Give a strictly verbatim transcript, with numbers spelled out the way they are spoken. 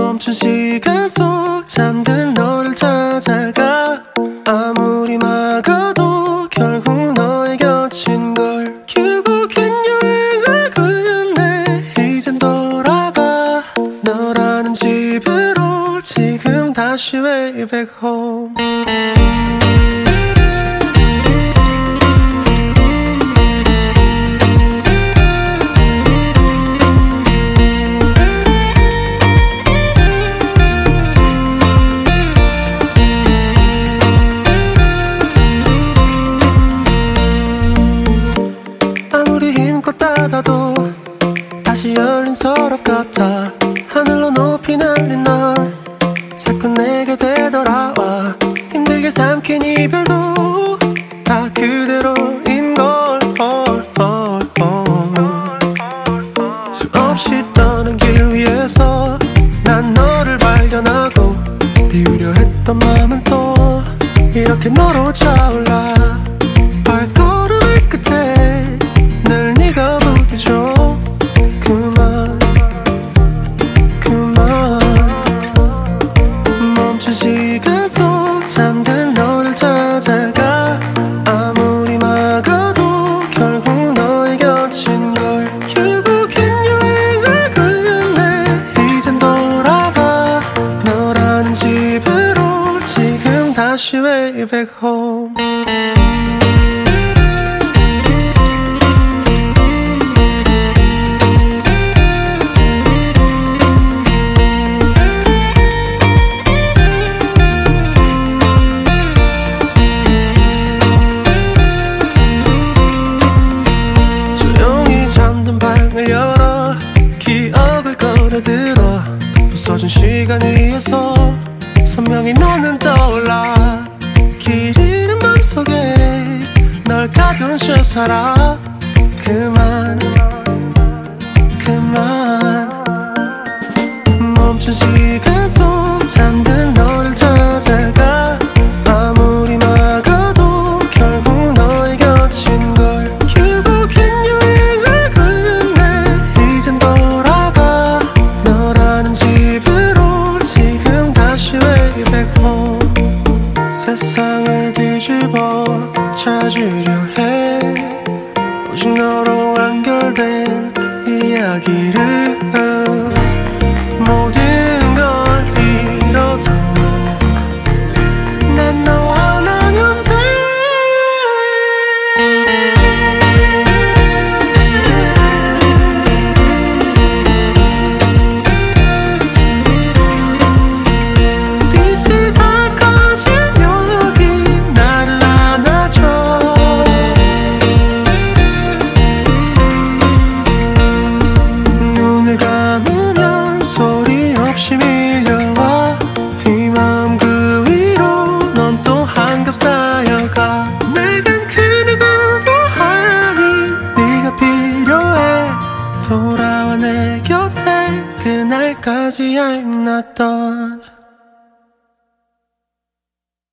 멈춘 시간 속 잠든 너를 찾아가 아무리 막아도 결국 너의 곁인걸 결국엔 여행을 끝내 이젠 돌아가 너라는 집으로 지금 다시 way back home. 닫아도 다시 열린 서랍 같아 하늘로 높이 날린 넌 자꾸 내게 되돌아와 힘들게 삼킨 이별도 다 그대로인걸 수없이 떠는 길 위에서 난 너를 발견하고 비우려 했던 마음은 또 이렇게 너로 차올라 발걸음의 끝에 늘 네가 부딪혀 그만 그만 멈춘 시간 속 잠든 너를 찾아가 아무리 막아도 결국 너의 곁인걸 결국엔 여행을 끝내 이젠 돌아가 너라는 집으로 지금 다시 way back home. 열어 기억을 꺼내들어 부서진 시간 위에서 선명히 너는 떠올라 길 잃은 맘속에 널 가둔 채 살아 그만 그만 멈춘 시간 속 잠든 너를 찾아가 아무리 막아도 결국 너의 곁인걸 결국엔 여행을 끝내 이젠 돌아가 너라는 집으로 지금 다시 way back home. 세상을 뒤집어 찾으려 해 오직 너로 완결된 이야기를 모든 걸 잃어도 난 너와 나면 돼. 빛이 다 꺼진 여기 나를 안아줘 눈을 감으면 소리 없이 밀려와 이 마음 그 위로 넌 또 한겹 쌓여가 내겐 그 누구도 아닌 네가 필요해 돌아와 내 곁에 그날까지 I'm not done.